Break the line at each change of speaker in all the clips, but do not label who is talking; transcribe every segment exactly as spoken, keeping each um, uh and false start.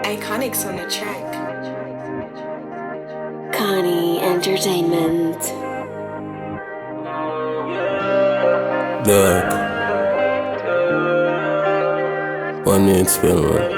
Iconics on the track.
Connie Entertainment.
Dark. One minute spell, man.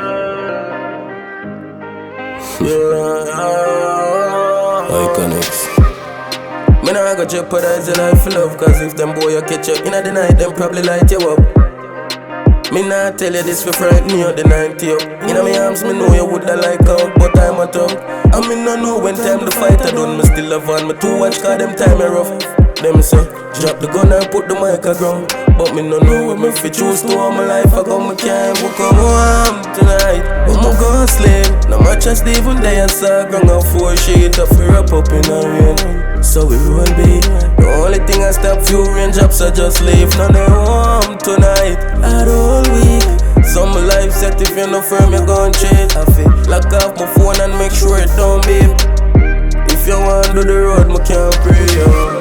Iconics. Me nah go jeopardize your life for love, cause if them boy you catch you in the night, them probably light you up. Me nah tell you this for frighten you the night you up. In my arms, me know you woulda like out, but I'm a tongue. And me no know when time the fight I done. Me still have on me to watch, cause them time are rough. Them say, drop the gun and put the mic a ground. But me no know what me fi choose to all my life. I go me can't go come home tonight. But me gon' sleep. No match just even day I saw ground and four sheet I fi wrap up in a rain. So we roll be. The only thing I stop few rain drops I just leave. None they home tonight. I all week. Some life set if you're no firm you gon' cheat. I fi lock off my phone and make sure it don't beep. If you want do the road me can't pray yo.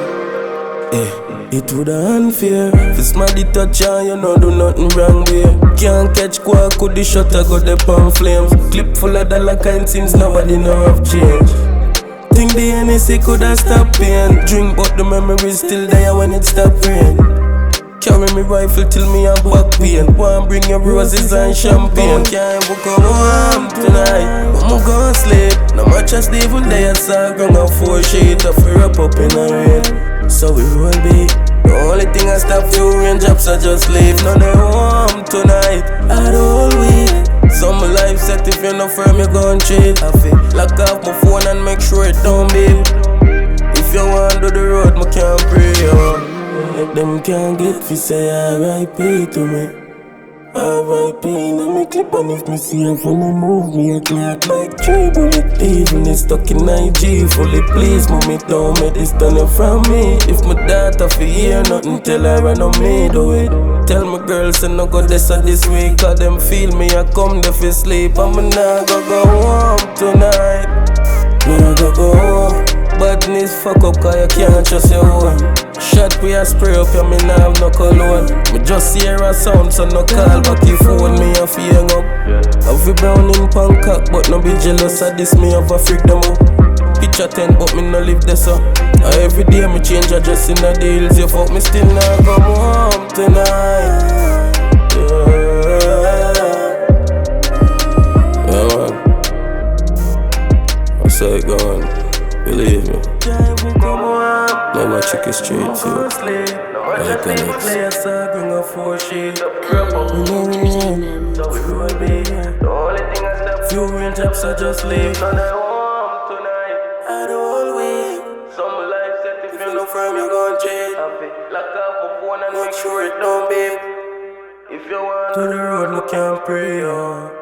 Eh, it woulda unfair. If somebody touch you, you know do nothing wrong way. Can't catch quack, could the shutter go the palm flames. Clip full of dollar kind seems nobody know have change. Think the N S C coulda stop pain. Drink but the memories still there when it stop rain. Carry me rifle till me have back pain. One bring your roses and champagne. Can't even come home tonight, but me gon' sleep. No mattress even there, so ground and four sheet I fi wrap up in a rain. So we roll be. The only thing I stop few rain drops I just leave. None they home tonight. I all week. Some life set if you're no firm you gon' cheat. I feel lock off my phone and make sure it don't beep. If you want do the road, me can't pray yo. Them can't get fi say R I P to me. R I P in me clip, and if me see her from the move me a clock like three bullet. Even it's stuck in I G fully please mommy don't make this turn it from me. If my daughter fi hear nothing tell her I know me do it. Tell my girls say no go this or this week, cause them feel me I come there fi sleep. And me nah go go home tonight. Me nah go go home. Badness fuck up cause you can't trust your own. Shot we a spray up ya me nah have no cologne. Me just hear a sound so no call back your phone me a fi hang up. Have we brown in Bangkok but no be jealous of this me have a freak them up. Picture ten but me no live there so. uh, Every day me change address in the deals. You fuck me still nah come home tonight. Yeah, yeah man. I say it going. Believe me. Never check it straight to Iconics. Few rain drops I just leave. I don't week. Some life set if you no firm you gon' cheat. Lock off my phone and make sure it don't beep. If you want to the road, me can't pray yo.